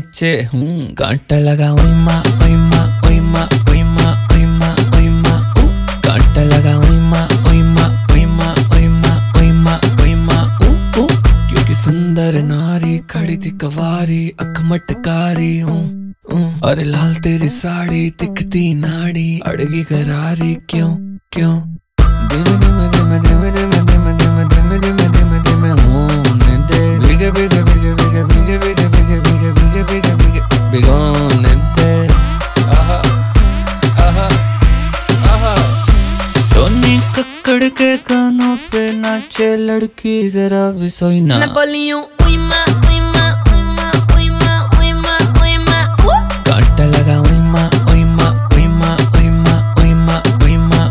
नीचे कांटा लगा ओई माँ ओई माँ ओई माँ ओई माँ ओई माँ ओई माँ कांटा लगा ओई माँ ओई माँ ओई माँ ओई माँ ओई माँ ओई माँ क्योंकि सुंदर नारी खड़ी थी कवारी अख मटकारी अरे लाल तेरी साड़ी दिखती नाड़ी अड़गी करारी क्यों क्यों धीमे धीमे धीमे धीमे धीमे धीमे धीमे धीमे धीमे धीमे धीमे होने दे भीगे भीगे भीगे भीगे भीगे भीगे भीगे भीगे भीगे भीगे भीगे भिगोने दे आहा आहा आहा टोनी कक्कड़ के कानों पे नाचे लड़की जरा भी सोई ना मैं बोली हूँ ओई माँ ओई माँ ओई माँ ओई माँ ओई माँ ओई माँ कांटा लगा ओई माँ ओई माँ ओई माँ ओई माँ ओई माँ ओई माँ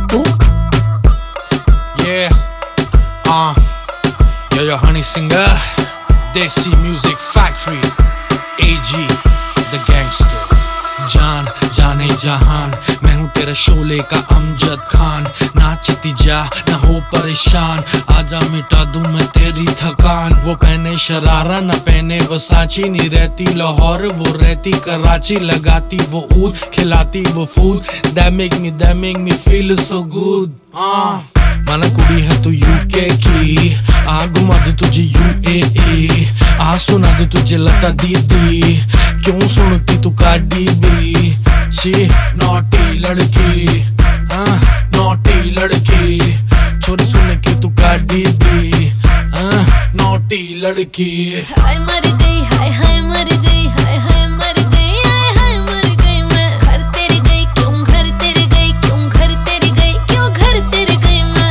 Yo, Honey Singer, Desi Music Factory, AG, The Gangster, जान जाने जहान, मैं हूँ तेरा शोले का अमजद खान, नाचती जा ना हो परेशान, आजा मिटा दूं मैं तेरी थकान। वो पहने शरारा ना पहने वसाची, नहीं रहती लाहौर वो रहती कराची, लगाती वो ऊद खिलाती वो food, that make me feel so good। माना कुड़ी है तू यूके की, आ घुमा दे तुझे UAE, आ सुना दे तुझे लता दीदी, क्यों सुनती तू कार्डी बी। शी नॉटी लड़की, नॉटी लड़की, छोरी सुन के तू कार्डी बी, नॉटी लड़की। हाय मर गई हाय हाय मर गई हाय हाय मर गई हाय हाय मर गई मैं, घर तेरी गई क्यों घर तेरी गई क्यों घर तेरी गई क्यों घर तेरी गई मैं।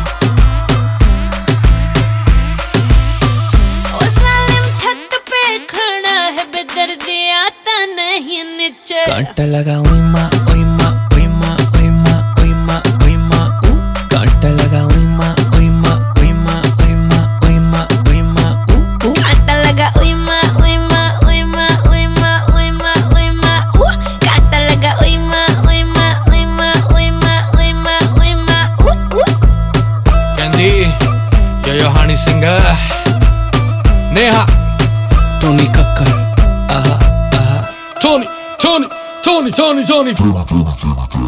ओ सालिम छत पे खड़ा है बेदर्दी आता नहीं नीचे, कांटा लगा ओई माँ ओई माँ ओई माँ ओई माँ ओई माँ ओई माँ कांटा लगा ओई माँ ओई माँ ओई माँ ओई माँ ओई माँ ओई माँ कांटा लगा ओई माँ ओई माँ ओई माँ ओई माँ ओई माँ ओई माँ कांटा लगा ओई माँ ओई माँ ओई माँ ओई माँ ओई माँ ओई माँ Candy, yo, Honey Singer, Neha, Tony Kakkar आहा आहा Tony।